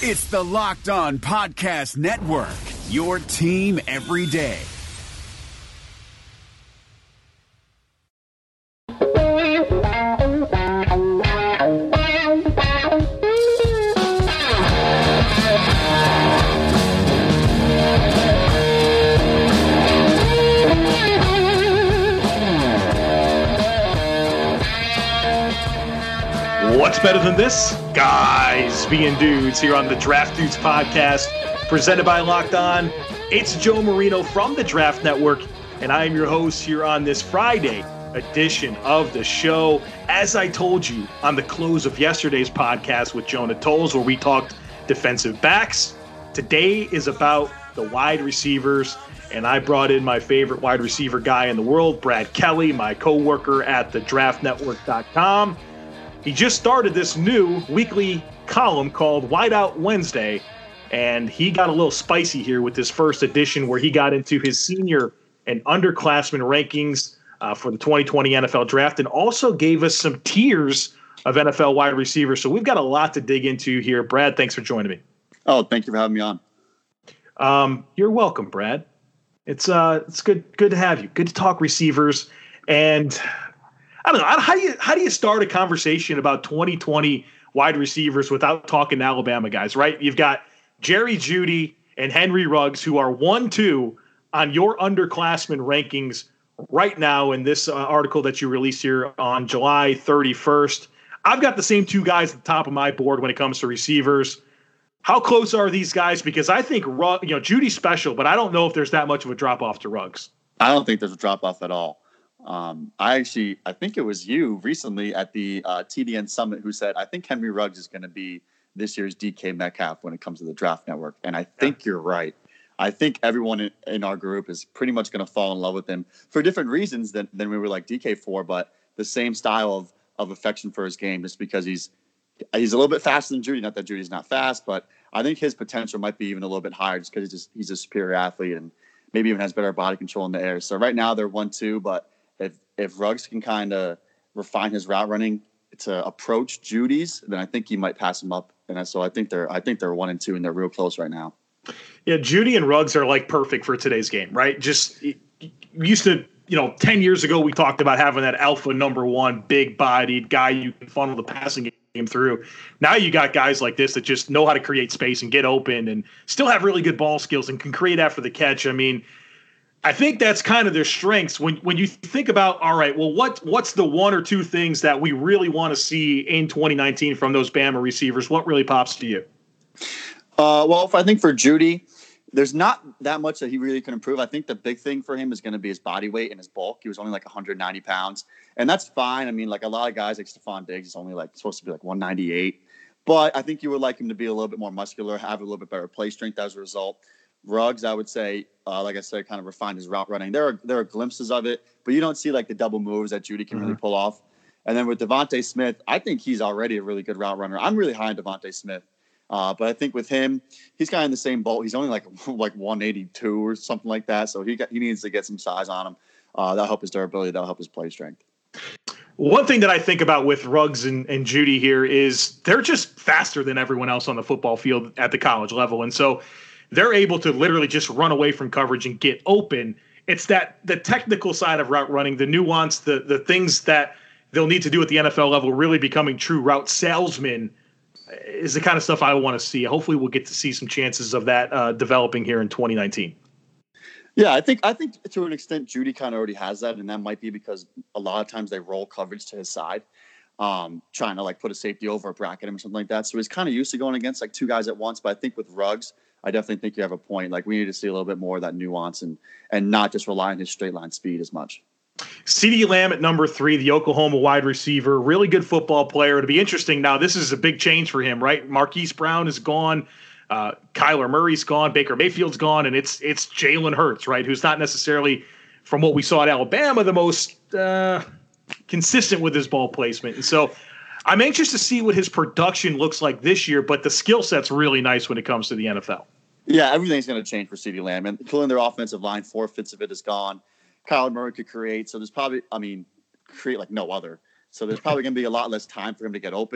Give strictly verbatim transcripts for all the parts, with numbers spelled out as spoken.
It's the Locked On Podcast Network, your team every day. What's better than this? Guys being dudes here on the Draft Dudes podcast, presented by Locked On. It's Joe Marino from the Draft Network, and I am your host here on this Friday edition of the show. As I told you on the close of yesterday's podcast with Jonah Tolles, where we talked defensive backs, today is about the wide receivers, and I brought in my favorite wide receiver guy in the world, Brad Kelly, my co-worker at the draft network dot com. He just started this new weekly column called Whiteout Wednesday, and he got a little spicy here with this first edition where he got into his senior and underclassmen rankings uh, for the twenty twenty N F L Draft and also gave us some tiers of N F L wide receivers. So we've got a lot to dig into here. Brad, thanks for joining me. Oh, thank you for having me on. Um, you're welcome, Brad. It's uh, it's good good to have you. Good to talk receivers. And I don't know. How do you how do you start a conversation about twenty twenty wide receivers without talking Alabama guys, right? You've got Jerry Jeudy and Henry Ruggs, who are one two on your underclassmen rankings right now in this uh, article that you released here on July thirty-first. I've got the same two guys at the top of my board when it comes to receivers. How close are these guys? Because I think Ruggs, you know, Judy's special, but I don't know if there's that much of a drop off to Ruggs. I don't think there's a drop off at all. Um, I actually, I think it was you recently at the uh, T D N Summit who said, I think Henry Ruggs is going to be this year's D K Metcalf when it comes to the Draft Network. And I think yeah. you're right. I think everyone in, in our group is pretty much going to fall in love with him for different reasons than, than we were like D K for, but the same style of, of affection for his game, just because he's, he's a little bit faster than Jeudy. Not that Judy's not fast, but I think his potential might be even a little bit higher just because he's just, he's a superior athlete and maybe even has better body control in the air. So right now they're one, two, but If if Ruggs can kind of refine his route running to approach Judy's, then I think he might pass him up. And so I think they're I think they're one and two, and they're real close right now. Yeah, Jeudy and Ruggs are like perfect for today's game, right? Just used to, you know, ten years ago we talked about having that alpha number one, big bodied guy you can funnel the passing game through. Now you got guys like this that just know how to create space and get open and still have really good ball skills and can create after the catch. I mean, I think that's kind of their strengths. When when you think about, all right, well, what what's the one or two things that we really want to see in twenty nineteen from those Bama receivers? What really pops to you? Uh, well, if I think for Jeudy, there's not that much that he really can improve. I think the big thing for him is going to be his body weight and his bulk. He was only like one hundred ninety pounds, and that's fine. I mean, like a lot of guys like Stephon Diggs is only like supposed to be like one ninety-eight. But I think you would like him to be a little bit more muscular, have a little bit better play strength as a result. Ruggs, I would say, uh, like I said, kind of refined his route running. There are there are glimpses of it, but you don't see like the double moves that Jeudy can mm-hmm. really pull off. And then with Devontae Smith, I think he's already a really good route runner. I'm really high on Devontae Smith, uh, but I think with him, he's kind of in the same boat. He's only like like one eighty-two or something like that, so he got, he needs to get some size on him. Uh, that'll help his durability. That'll help his play strength. One thing that I think about with Ruggs and, and Jeudy here is they're just faster than everyone else on the football field at the college level, and so they're able to literally just run away from coverage and get open. It's that the technical side of route running, the nuance, the the things that they'll need to do at the N F L level, really becoming true route salesmen is the kind of stuff I want to see. Hopefully we'll get to see some chances of that uh, developing here in twenty nineteen. Yeah, I think I think to an extent Jeudy kind of already has that, and that might be because a lot of times they roll coverage to his side, um, trying to like put a safety over or bracket him or something like that. So he's kind of used to going against like two guys at once. But I think with Ruggs, I definitely think you have a point. Like we need to see a little bit more of that nuance and and not just rely on his straight line speed as much. CeeDee Lamb at number three, the Oklahoma wide receiver, really good football player. It'll be interesting. Now, this is a big change for him, right? Marquise Brown is gone. Uh, Kyler Murray's gone. Baker Mayfield's gone. And it's it's Jalen Hurts, right, who's not necessarily, from what we saw at Alabama, the most uh, consistent with his ball placement. And so I'm anxious to see what his production looks like this year, but the skill set's really nice when it comes to the N F L. Yeah, everything's going to change for CeeDee Lamb. And including their offensive line, four-fifths of it is gone. Kyler Murray could create. So there's probably, I mean, create like no other. So there's probably going to be a lot less time for him to get open.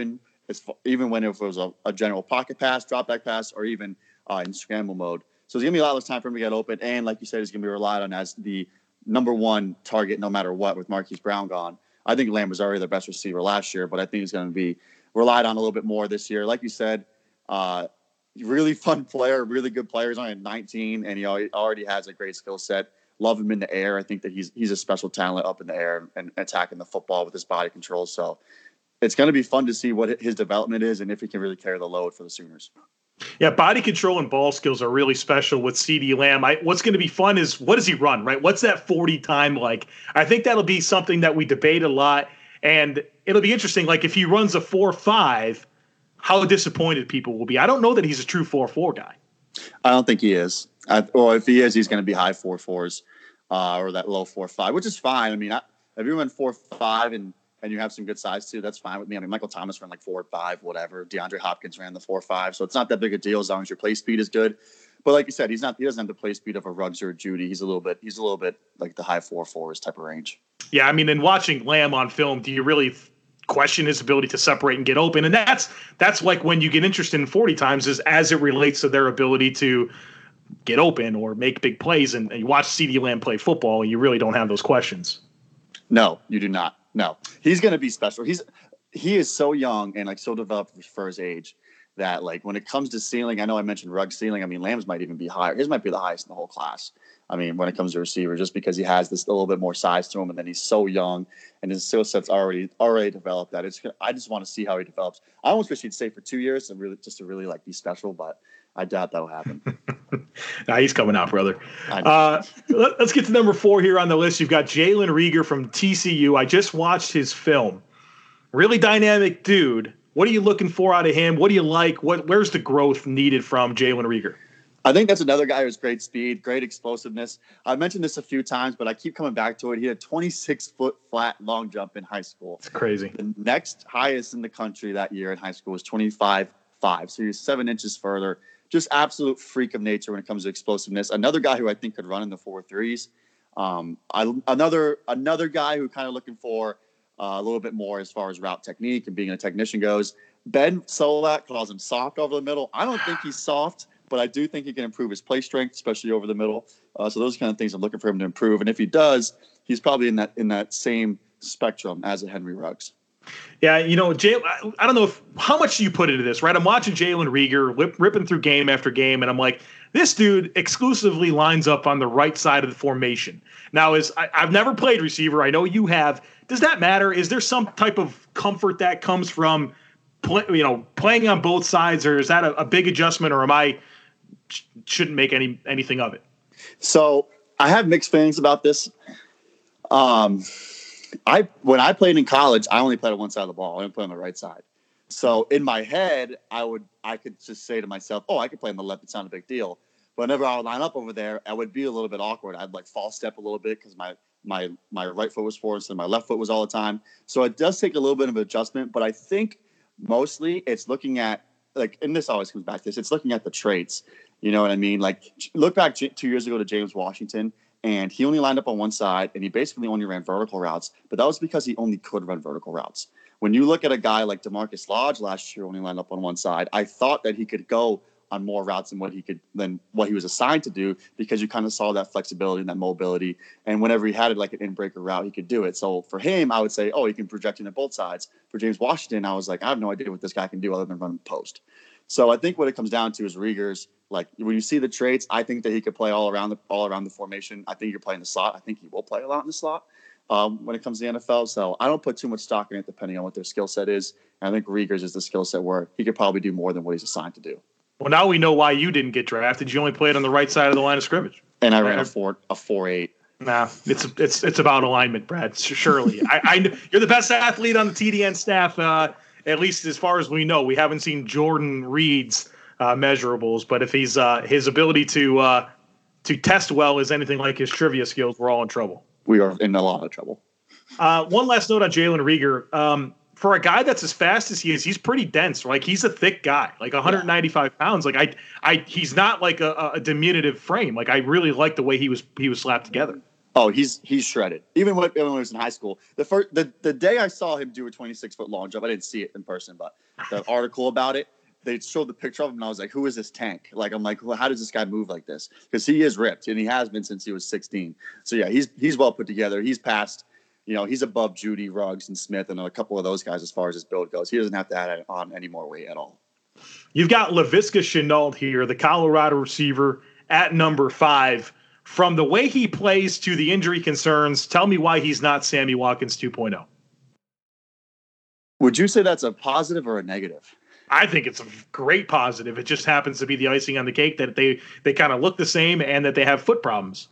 It's even when if it was a, a general pocket pass, drop back pass, or even uh, in scramble mode. So it's gonna be a lot less time for him to get open, and like you said, he's gonna be relied on as the number one target no matter what. With Marquise Brown gone, I think Lamb was already the best receiver last year, but I think he's gonna be relied on a little bit more this year. Like you said, uh, really fun player, really good player. He's only at nineteen, and he already has a great skill set. Love him in the air. I think that he's he's a special talent up in the air and attacking the football with his body control. So it's going to be fun to see what his development is and if he can really carry the load for the Sooners. Yeah, body control and ball skills are really special with CeeDee Lamb. I, what's going to be fun is what does he run, right? What's that forty time like? I think that'll be something that we debate a lot, and it'll be interesting. Like if he runs a four five, how disappointed people will be. I don't know that he's a true four four guy. I don't think he is. I, or if he is, he's going to be high four fours uh, or that low four five, which is fine. I mean, I, if you run four five and and you have some good size too, that's fine with me. I mean, Michael Thomas ran like four five, whatever. DeAndre Hopkins ran the four five, so it's not that big a deal as long as your play speed is good. But like you said, he's not. He doesn't have the play speed of a Ruggs or a Judy. He's a little bit. He's a little bit like the high four fours type of range. Yeah, I mean, in watching Lamb on film, do you really question his ability to separate and get open? And that's that's like when you get interested in forty times is as it relates to their ability to get open or make big plays. And, and you watch CeeDee Lamb play football, and you really don't have those questions. No, you do not. No, he's going to be special. He's he is so young and like so developed for his age that like when it comes to ceiling, I know I mentioned Ruggs ceiling. I mean, Lamb's might even be higher. His might be the highest in the whole class. I mean, when it comes to receiver, just because he has this a little bit more size to him, and then he's so young and his skill set's already already developed. That it's. I just want to see how he develops. I almost wish he'd stay for two years and really just to really like be special, but I doubt that'll happen. Nah, he's coming out, brother. Uh, let, let's get to number four here on the list. You've got Jalen Reagor from T C U. I just watched his film. Really dynamic dude. What are you looking for out of him? What do you like? What? Where's the growth needed from Jalen Reagor? I think that's another guy who has great speed, great explosiveness. I mentioned this a few times, but I keep coming back to it. He had a twenty-six foot flat long jump in high school. It's crazy. The next highest in the country that year in high school was twenty-five five. So he was seven inches further. Just absolute freak of nature when it comes to explosiveness. Another guy who I think could run in the four threes. Um, I, another another guy who kind of looking for uh, a little bit more as far as route technique and being a technician goes. Ben Solak calls him soft over the middle. I don't think he's soft, but I do think he can improve his play strength, especially over the middle. Uh, so those kind of things I'm looking for him to improve. And if he does, he's probably in that in that same spectrum as a Henry Ruggs. Yeah, you know, Jay, I don't know if how much you put into this, right? I'm watching Jalen Reagor whip, ripping through game after game, and I'm like, this dude exclusively lines up on the right side of the formation. Now, is I, I've never played receiver. I know you have. Does that matter? Is there some type of comfort that comes from, play, you know, playing on both sides, or is that a, a big adjustment, or am I shouldn't make any anything of it? So I have mixed feelings about this. Um. I when I played in college, I only played on one side of the ball. I didn't play on the right side. So in my head, I would I could just say to myself, "Oh, I could play on the left. It's not a big deal." But whenever I would line up over there, I would be a little bit awkward. I'd like false step a little bit because my my my right foot was forward and my left foot was all the time. So it does take a little bit of adjustment. But I think mostly it's looking at like, and this always comes back to this. It's looking at the traits. You know what I mean? Like look back two years ago to James Washington. And he only lined up on one side, and he basically only ran vertical routes. But that was because he only could run vertical routes. When you look at a guy like DeMarcus Lodge last year, only lined up on one side, I thought that he could go on more routes than what he could than what he was assigned to do because you kind of saw that flexibility and that mobility. And whenever he had it like an in-breaker route, he could do it. So for him, I would say, oh, he can project into both sides. For James Washington, I was like, I have no idea what this guy can do other than run post. So I think what it comes down to is Reagor's, like when you see the traits, I think that he could play all around the all around the formation. I think you're playing the slot. I think he will play a lot in the slot um, when it comes to the N F L. So I don't put too much stock in it depending on what their skill set is. And I think Reagor's is the skill set where he could probably do more than what he's assigned to do. Well, now we know why you didn't get drafted. You only played on the right side of the line of scrimmage. And I ran a four a four eight. Nah, it's it's it's about alignment, Brad. Surely, I, I you're the best athlete on the T D N staff. Uh, at least as far as we know, we haven't seen Jordan Reed's Uh, measurables, but if he's uh, his ability to uh, to test well is anything like his trivia skills, we're all in trouble. We are in a lot of trouble. Uh, one last note on Jalen Reagor. Um, for a guy that's as fast as he is, he's pretty dense. Like he's a thick guy, like one hundred ninety-five yeah. pounds. Like I, I, he's not like a, a diminutive frame. Like I really like the way he was he was slapped together. Oh, he's he's shredded. Even when, when he was in high school, the first the, the day I saw him do a twenty-six foot long jump, I didn't see it in person, but the article about it, they showed the picture of him, and I was like, "Who is this tank?" Like, I'm like, well, "How does this guy move like this?" Because he is ripped, and he has been since he was sixteen. So yeah, he's he's well put together. He's past, you know, he's above Judy, Ruggs, and Smith, and a couple of those guys as far as his build goes. He doesn't have to add on any more weight at all. You've got Laviska Shenault here, the Colorado receiver, at number five. From the way he plays to the injury concerns, tell me why he's not Sammy Watkins two point oh. Would you say that's a positive or a negative? I think it's a great positive. It just happens to be the icing on the cake that they, they kind of look the same and that they have foot problems.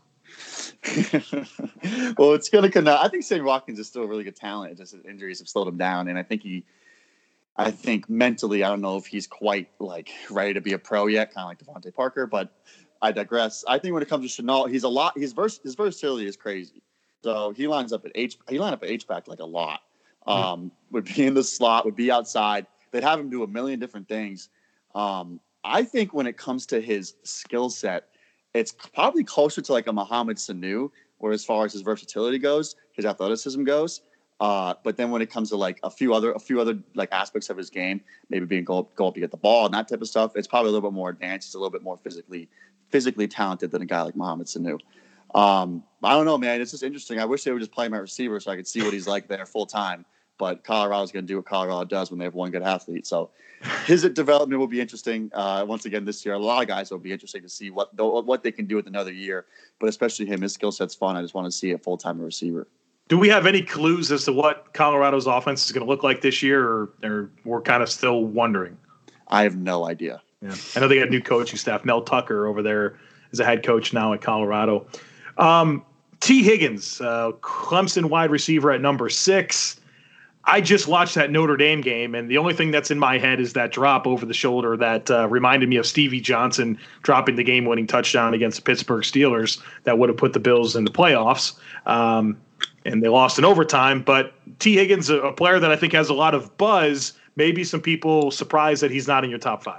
Well, it's going to come out. I think Sammy Watkins is still a really good talent. It's just his injuries have slowed him down. And I think he, I think mentally, I don't know if he's quite like ready to be a pro yet, kind of like Devontae Parker, but I digress. I think when it comes to Shenault, he's a lot, his, vers- his versatility is crazy. So he lines up at H, he lined up at H-back like a lot. Um, mm-hmm. Would be in the slot, would be outside. They'd have him do a million different things. Um, I think when it comes to his skill set, it's probably closer to like a Mohamed Sanu, where as far as his versatility goes, his athleticism goes. Uh, but then when it comes to like a few other, a few other like aspects of his game, maybe being go up, go up to get the ball and that type of stuff, it's probably a little bit more advanced. He's a little bit more physically, physically talented than a guy like Mohamed Sanu. Um, I don't know, man. It's just interesting. I wish they would just play him at receiver so I could see what he's like there full time. But Colorado's going to do what Colorado does when they have one good athlete. So his development will be interesting. Uh, once again, this year, a lot of guys will be interesting to see what what they can do with another year. But especially him, his skill set's fun. I just want to see a full time receiver. Do we have any clues as to what Colorado's offense is going to look like this year, or, or we're kind of still wondering? I have no idea. Yeah, I know they got a new coaching staff. Mel Tucker over there is a head coach now at Colorado. Um, T. Higgins, uh, Clemson wide receiver at number six. I just watched that Notre Dame game, and the only thing that's in my head is that drop over the shoulder that uh, reminded me of Stevie Johnson dropping the game-winning touchdown against the Pittsburgh Steelers that would have put the Bills in the playoffs, um, and they lost in overtime. But T. Higgins, a, a player that I think has a lot of buzz, maybe some people surprised that he's not in your top five.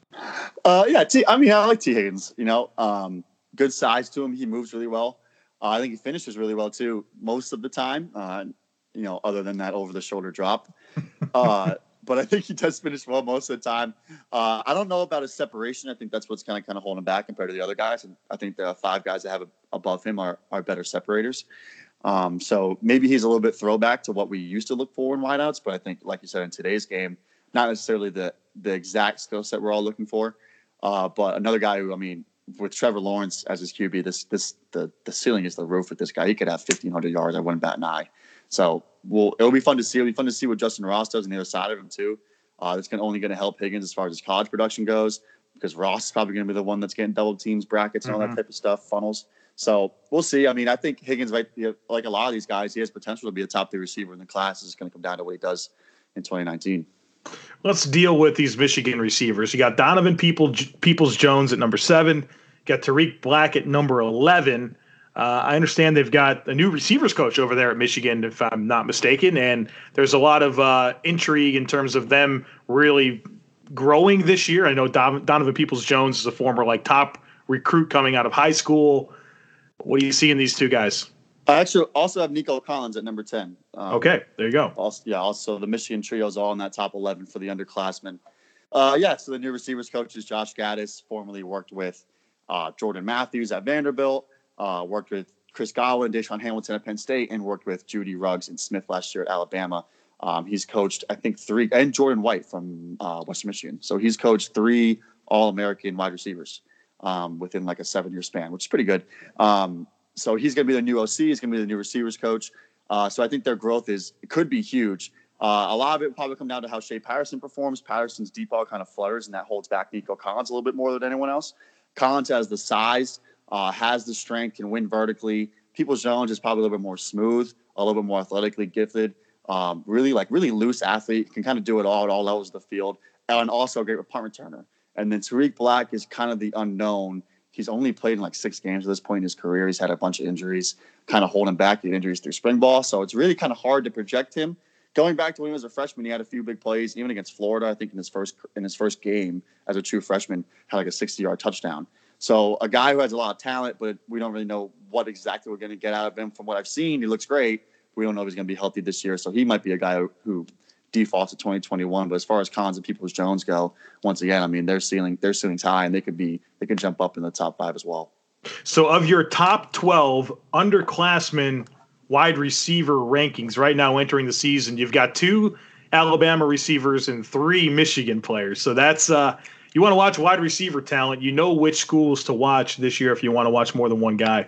Uh, yeah, T, I mean, I like T. Higgins. You know, um, good size to him. He moves really well. Uh, I think he finishes really well, too, most of the time. Uh you know, other than that over-the-shoulder drop. Uh, but I think he does finish well most of the time. Uh, I don't know about his separation. I think that's what's kind of kind of holding him back compared to the other guys. And I think the five guys that have above him are are better separators. Um, so maybe he's a little bit throwback to what we used to look for in wideouts. But I think, like you said, in today's game, not necessarily the the exact skill set we're all looking for. Uh, but another guy who, I mean, with Trevor Lawrence as his Q B, this this the the ceiling is the roof with this guy. He could have fifteen hundred yards. I wouldn't bat an eye. So we'll, it'll be fun to see. It'll be fun to see what Justin Ross does on the other side of him too. Uh, it's gonna, only going to help Higgins as far as his college production goes, because Ross is probably going to be the one that's getting double teams, brackets, and all mm-hmm. that type of stuff, funnels. So we'll see. I mean, I think Higgins, right, you know, like a lot of these guys, he has potential to be a top three receiver in the class. It's going to come down to what he does in twenty nineteen. Let's deal with these Michigan receivers. You got Donovan People, Peoples-Jones at number seven. You got Tariq Black at number eleven. Uh, I understand they've got a new receivers coach over there at Michigan, if I'm not mistaken, and there's a lot of uh, intrigue in terms of them really growing this year. I know Don- Donovan Peoples-Jones is a former like top recruit coming out of high school. What do you see in these two guys? I actually also have Nico Collins at number ten. Um, okay, there you go. Also, yeah, also the Michigan trio is all in that top eleven for the underclassmen. Uh, yeah, so the new receivers coach is Josh Gaddis, formerly worked with uh, Jordan Matthews at Vanderbilt. Uh, worked with Chris Godwin, Deshaun Hamilton at Penn State, and worked with Judy Ruggs and Smith last year at Alabama. Um, he's coached, I think, three, and Jordan White from uh, Western Michigan. So he's coached three All-American wide receivers um, within like a seven-year span, which is pretty good. Um, so he's going to be the new O C. He's going to be the new receivers coach. Uh, so I think their growth is could be huge. Uh, a lot of it will probably come down to how Shea Patterson performs. Patterson's deep ball kind of flutters, and that holds back Nico Collins a little bit more than anyone else. Collins has the size. Uh, has the strength, can win vertically. Peoples-Jones is probably a little bit more smooth, a little bit more athletically gifted. Um, really, like really loose athlete, can kind of do it all at all levels of the field, and also a great punt returner. And then Tariq Black is kind of the unknown. He's only played in like six games at this point in his career. He's had a bunch of injuries, kind of holding back the injuries through spring ball. So it's really kind of hard to project him. Going back to when he was a freshman, he had a few big plays, even against Florida. I think in his first in his first game as a true freshman, had like a sixty-yard touchdown. So a guy who has a lot of talent, but we don't really know what exactly we're going to get out of him. From what I've seen, he looks great. We don't know if he's going to be healthy this year. So he might be a guy who, who defaults to twenty twenty-one. But as far as Collins and Peoples-Jones go, once again, I mean, their ceiling, their ceiling's high, and they could be, they could jump up in the top five as well. So of your top twelve underclassmen wide receiver rankings right now entering the season, you've got two Alabama receivers and three Michigan players. So that's uh, you want to watch wide receiver talent. You know which schools to watch this year if you want to watch more than one guy.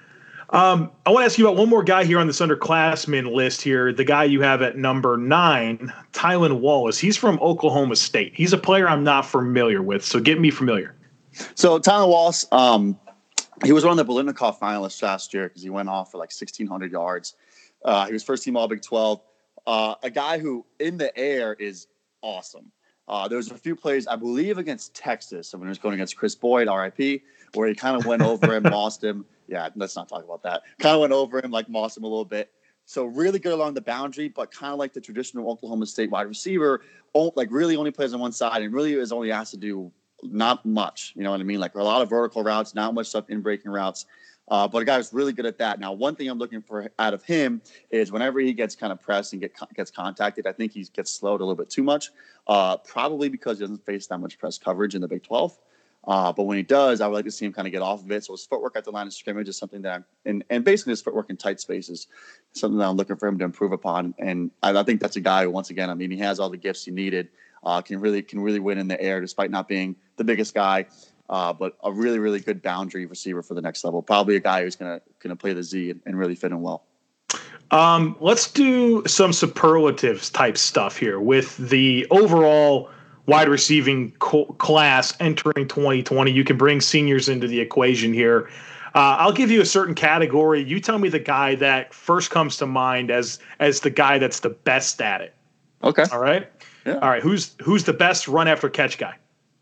Um, I want to ask you about one more guy here on this underclassmen list here. The guy you have at number nine, Tylan Wallace. He's from Oklahoma State. He's a player I'm not familiar with, so get me familiar. So Tylan Wallace, um, he was one of the Biletnikoff finalists last year because he went off for like sixteen hundred yards. Uh, he was first team All Big twelve. Uh, a guy who in the air is awesome. Uh, there was a few plays, I believe, against Texas when he was going against Chris Boyd, R I P, where he kind of went over him, lost him. Yeah, let's not talk about that. Kind of went over him, like mossed him a little bit. So really good along the boundary, but kind of like the traditional Oklahoma State wide receiver, like really only plays on one side and really is only asked to do not much. You know what I mean? Like a lot of vertical routes, not much stuff in breaking routes. Uh, but a guy who's really good at that. Now, one thing I'm looking for out of him is whenever he gets kind of pressed and get gets contacted, I think he gets slowed a little bit too much, uh, probably because he doesn't face that much press coverage in the Big twelve. Uh, but when he does, I would like to see him kind of get off of it. So his footwork at the line of scrimmage is something that I'm, and, and basically his footwork in tight spaces, something that I'm looking for him to improve upon. And I, I think that's a guy who, once again, I mean, he has all the gifts he needed, uh, can really can really win in the air despite not being the biggest guy, uh, but a really, really good boundary receiver for the next level. Probably a guy who's going to going to play the Z and, and really fit in well. Um, let's do some superlatives type stuff here with the overall wide receiving co- class entering twenty twenty. You can bring seniors into the equation here. Uh, I'll give you a certain category. You tell me the guy that first comes to mind as as the guy that's the best at it. Okay. All right. Yeah. All right. Who's who's the best run after catch guy?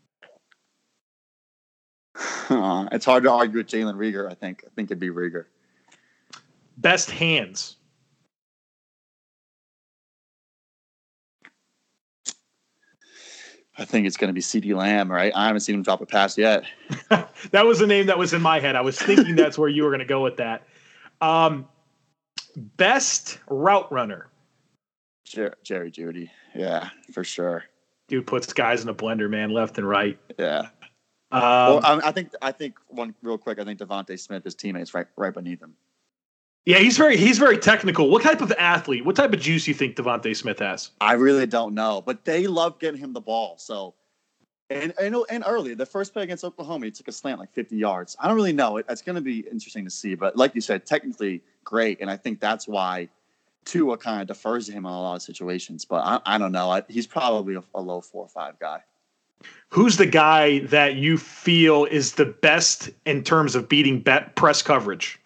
Uh, it's hard to argue with Jalen Reagor. I think. I think it'd be Reagor. Best hands. I think it's going to be CeeDee Lamb, right? I haven't seen him drop a pass yet. That was the name that was in my head. I was thinking that's where you were going to go with that. Um, best route runner. Jer- Jerry Jeudy. Yeah, for sure. Dude puts guys in a blender, man, left and right. Yeah. Um, well, I, I think I think one real quick. I think Devontae Smith, his teammates, right right beneath him. Yeah, he's very he's very technical. What type of athlete? What type of juice you think Devontae Smith has? I really don't know, but they love getting him the ball. So, and and, and early, the first play against Oklahoma, he took a slant like fifty yards. I don't really know. It, it's going to be interesting to see. But like you said, technically great, and I think that's why Tua kind of defers to him in a lot of situations. But I, I don't know. I, he's probably a, a low four or five guy. Who's the guy that you feel is the best in terms of beating bet press coverage?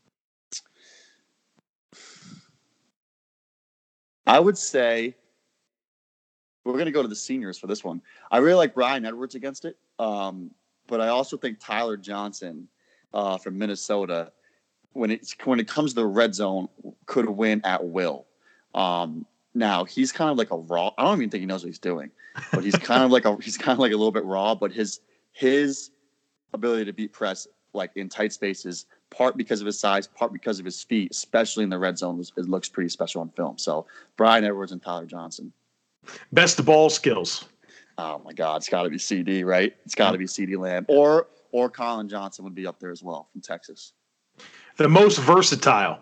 I would say we're going to go to the seniors for this one. I really like Brian Edwards against it, um, but I also think Tyler Johnson uh, from Minnesota, when it when it comes to the red zone, could win at will. Um, now he's kind of like a raw. I don't even think he knows what he's doing, but he's kind of like a he's kind of like a little bit raw. But his his ability to beat press like in tight spaces, part because of his size, part because of his feet, especially in the red zone, it looks pretty special on film. So Brian Edwards and Tyler Johnson. Best ball skills. Oh my God, it's got to be C D, right? It's got to be CeeDee Lamb, or or Colin Johnson would be up there as well from Texas. The most versatile.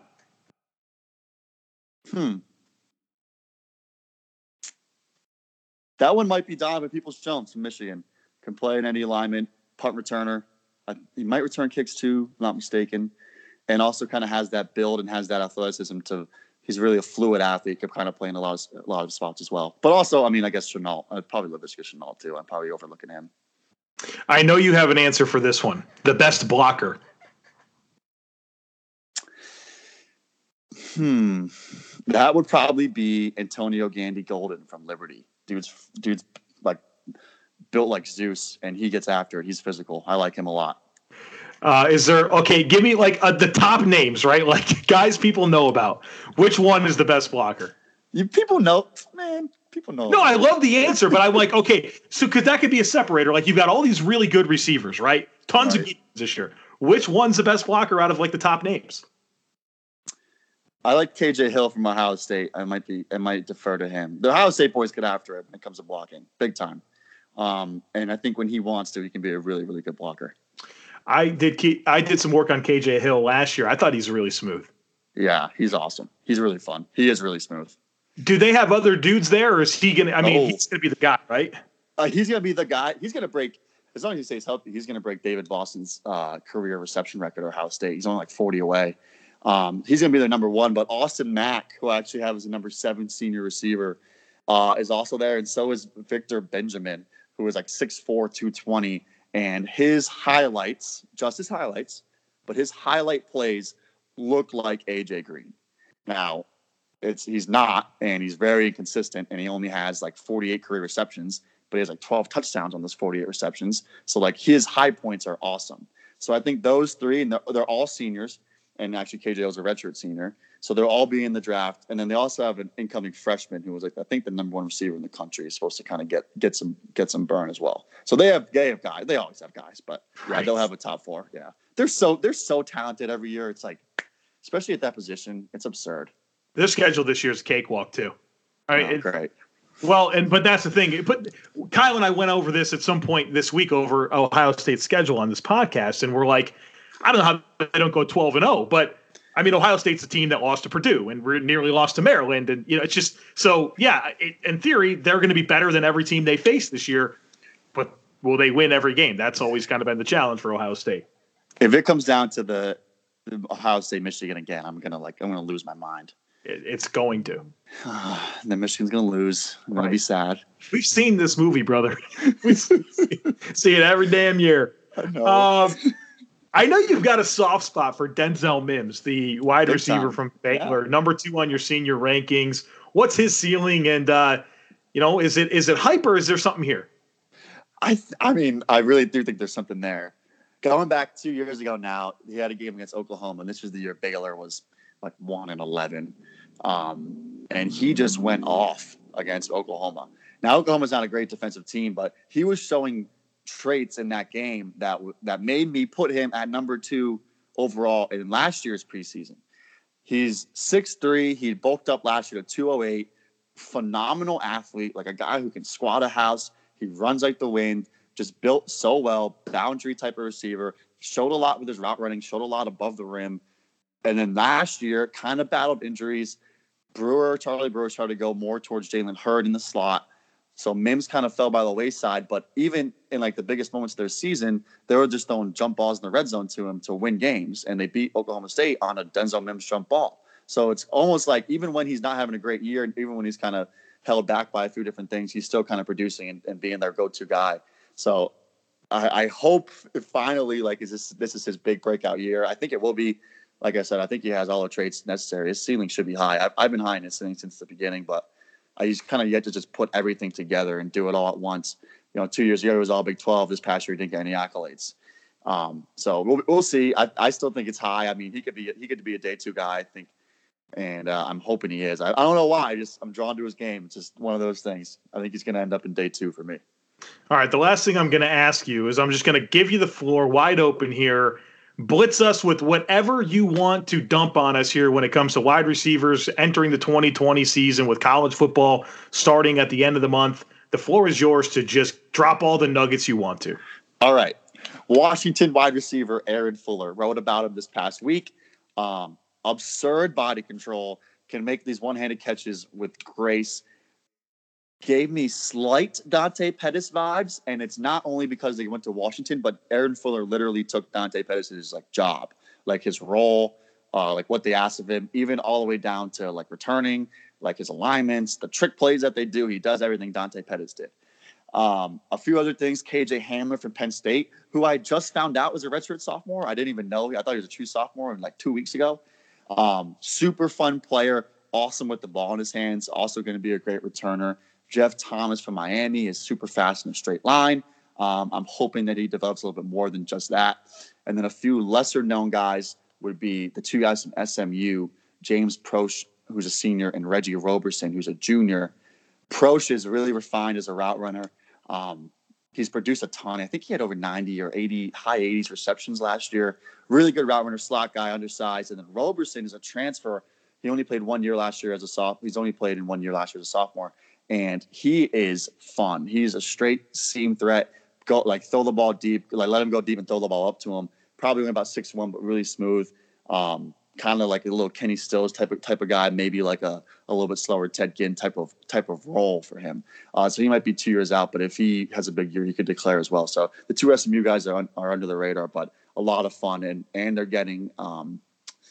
Hmm. That one might be Donovan Peoples-Jones from Michigan. Can play in any alignment, punt returner. Uh, he might return kicks too, if not mistaken, and also kind of has that build and has that athleticism to. He's really a fluid athlete. Could kind of play in a lot of a lot of spots as well. But also, I mean, I guess Shenault. I'd probably Laviska Shenault too. I'm probably overlooking him. I know you have an answer for this one. The best blocker. Hmm. That would probably be Antonio Gandy Golden from Liberty. Dude's dude's like built like Zeus, and he gets after it. He's physical. I like him a lot. Uh, is there okay? Give me like uh, the top names, right? Like guys people know about. Which one is the best blocker? You people know, man. People know. No, I love the answer, but I'm like, okay, so because that could be a separator. Like you've got all these really good receivers, right? Tons right. of games this year. Which one's the best blocker out of like the top names? I like K J Hill from Ohio State. I might be, I might defer to him. The Ohio State boys get after it when it comes to blocking, big time. Um, and I think when he wants to, he can be a really, really good blocker. I did. I did some work on K J Hill last year. I thought he's really smooth. Yeah, he's awesome. He's really fun. He is really smooth. Do they have other dudes there, or is he gonna? I mean, oh. he's gonna be the guy, right? Uh, he's gonna be the guy. He's gonna break. As long as he stays healthy, he's gonna break David Boston's uh, career reception record at Ohio State. He's only like forty away. Um, he's going to be their number one, but Austin Mack, who I actually have as a number seven senior receiver, uh, is also there. And so is Victor Benjamin, who is like six four, two twenty. And his highlights, just his highlights, but his highlight plays look like A J Green. Now, it's he's not, and he's very inconsistent, and he only has like forty-eight career receptions, but he has like twelve touchdowns on those forty-eight receptions. So like his high points are awesome. So I think those three, and they're, they're all seniors. And actually, K J was a redshirt senior. So they'll all be in the draft. And then they also have an incoming freshman who was, like, I think, the number one receiver in the country. Is supposed to kind of get get some get some burn as well. So they have they have guys. They always have guys. But, yeah, right. They'll have a top four. Yeah. They're so they're so talented every year. It's like, especially at that position, it's absurd. Their schedule this year is a cakewalk, too. All right, oh, it, great. Well, and but that's the thing. But Kyle and I went over this at some point this week over Ohio State's schedule on this podcast. And we're like, I don't know how they don't go twelve and oh, but I mean, Ohio State's a team that lost to Purdue and nearly lost to Maryland. And, you know, it's just so, yeah, it, in theory, they're going to be better than every team they face this year. But will they win every game? That's always kind of been the challenge for Ohio State. If it comes down to the, the Ohio State Michigan again, I'm going to like, I'm going to lose my mind. It, it's going to. Then Michigan's going to lose. I'm right. going to be sad. We've seen this movie, brother. We see, see it every damn year. I know. Um, I know you've got a soft spot for Denzel Mims, the wide Big receiver time. from Baylor, Yeah. number two on your senior rankings. What's his ceiling? And, uh, you know, is it is it hype or is there something here? I th- I mean, I really do think there's something there. Going back two years ago now, he had a game against Oklahoma, and this was the year Baylor was like one and eleven. Um, and he just went off against Oklahoma. Now, Oklahoma's not a great defensive team, but he was showing – traits in that game that that made me put him at number two overall in last year's preseason. He's six three. He bulked up last year to two oh eight. Phenomenal athlete, like a guy who can squat a house. He runs like the wind. Just built so well. Boundary type of receiver. Showed a lot with his route running. Showed a lot above the rim. And then last year, kind of battled injuries. Brewer, Charlie Brewer tried to go more towards Jalen Hurd in the slot. So Mims kind of fell by the wayside, but even in like the biggest moments of their season, they were just throwing jump balls in the red zone to him to win games, and they beat Oklahoma State on a Denzel Mims jump ball. So it's almost like even when he's not having a great year, and even when he's kind of held back by a few different things, he's still kind of producing and, and being their go-to guy. So I, I hope finally, like, is this this is his big breakout year. I think it will be. Like I said, I think he has all the traits necessary. His ceiling should be high. I've, I've been high in his ceiling since the beginning, but he's kind of yet to just put everything together and do it all at once. You know, two years ago, he was all Big twelve. This past year, he didn't get any accolades. Um, so we'll, we'll see. I, I still think it's high. I mean, he could be he could be a day two guy, I think, and uh, I'm hoping he is. I, I don't know why. I just I'm drawn to his game. It's just one of those things. I think he's going to end up in day two for me. All right. The last thing I'm going to ask you is I'm just going to give you the floor wide open here. Blitz us with whatever you want to dump on us here when it comes to wide receivers entering the twenty twenty season with college football starting at the end of the month. The floor is yours to just drop all the nuggets you want to. All right. Washington wide receiver Aaron Fuller wrote about him this past week. Um, absurd body control, can make these one-handed catches with grace. Gave me slight Dante Pettis vibes, and it's not only because they went to Washington, but Aaron Fuller literally took Dante Pettis' like job, like his role, uh, like what they asked of him, even all the way down to like returning, like his alignments, the trick plays that they do. He does everything Dante Pettis did. Um, a few other things, K J Hamler from Penn State, who I just found out was a redshirt sophomore. I didn't even know. I thought he was a true sophomore like two weeks ago. Um, super fun player, awesome with the ball in his hands, also going to be a great returner. Jeff Thomas from Miami is super fast in a straight line. Um, I'm hoping that he develops a little bit more than just that. And then a few lesser-known guys would be the two guys from S M U, James Proche, who's a senior, and Reggie Roberson, who's a junior. Proche is really refined as a route runner. Um, he's produced a ton. I think he had over ninety or eighty, high eighties receptions last year. Really good route runner, slot guy, undersized. And then Roberson is a transfer. He only played one year last year as a sophomore. He's only played in one year last year as a sophomore. And he is fun. He's a straight seam threat. Go like throw the ball deep, like let him go deep and throw the ball up to him. Probably only about six one, but really smooth. Um, kind of like a little Kenny Stills type of type of guy, maybe like a, a little bit slower Ted Ginn type of type of role for him. Uh, so he might be two years out, but if he has a big year, he could declare as well. So the two S M U guys are un, are under the radar, but a lot of fun, and and they're getting um,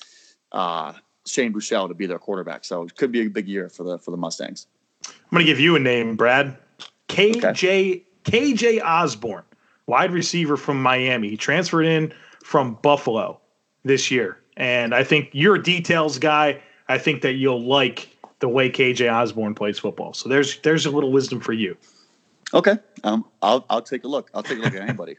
uh, Shane Buechele to be their quarterback. So it could be a big year for the for the Mustangs. I'm going to give you a name, Brad. K J okay. K J Osborne, wide receiver from Miami. He transferred in from Buffalo this year. And I think you're a details guy. I think that you'll like the way K J Osborne plays football. So there's there's a little wisdom for you. Okay, um, I'll I'll take a look. I'll take a look at anybody.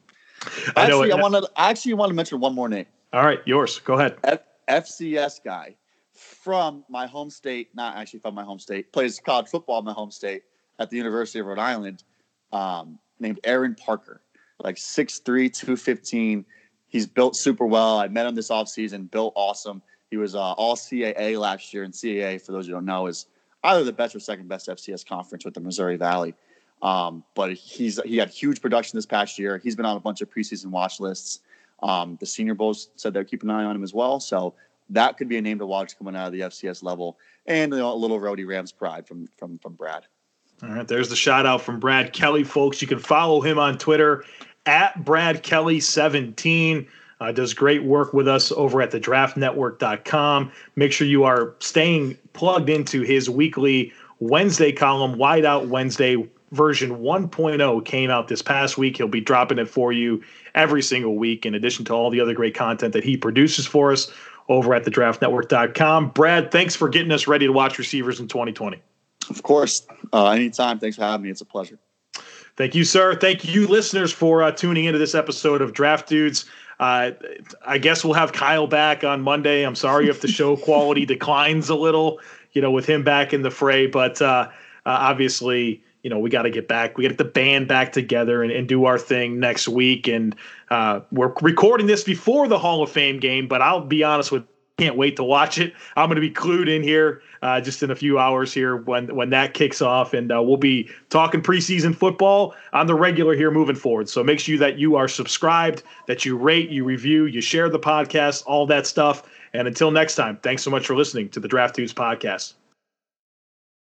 I know actually, it, I want to actually want to mention one more name. All right, yours. Go ahead. F- FCS guy from my home state, not actually from my home state, plays college football in my home state at the University of Rhode Island, um, named Aaron Parker, like six three, two fifteen. He's built super well. I met him this offseason, built awesome. He was uh, all C A A last year, and C A A, for those who don't know, is either the best or second best F C S conference with the Missouri Valley. Um, but he's he had huge production this past year. He's been on a bunch of preseason watch lists. Um, the Senior Bowls said they'll keep an eye on him as well. So that could be a name to watch coming out of the F C S level. And you know, a little Rhody Rams pride from from from Brad. All right, there's the shout out from Brad Kelly, folks. You can follow him on Twitter at Brad Kelly seventeen. Uh, does great work with us over at the draft network dot com. Make sure you are staying plugged into his weekly Wednesday column. Wideout Wednesday version one point oh came out this past week. He'll be dropping it for you every single week, in addition to all the other great content that he produces for us over at the draft network dot com. Brad, thanks for getting us ready to watch receivers in twenty twenty. Of course. Uh, anytime. Thanks for having me. It's a pleasure. Thank you, sir. Thank you, listeners, for uh, tuning into this episode of Draft Dudes. Uh, I guess we'll have Kyle back on Monday. I'm sorry if the show quality declines a little, you know, with him back in the fray. But uh, uh, obviously, you know, we got to get back. We got to get the band back together and, and do our thing next week. And uh, we're recording this before the Hall of Fame game, but I'll be honest with you, can't wait to watch it. I'm going to be glued in here uh, just in a few hours here when when that kicks off, and uh, we'll be talking preseason football on the regular here moving forward. So make sure that you are subscribed, that you rate, you review, you share the podcast, all that stuff. And until next time, thanks so much for listening to the Draft Dudes podcast.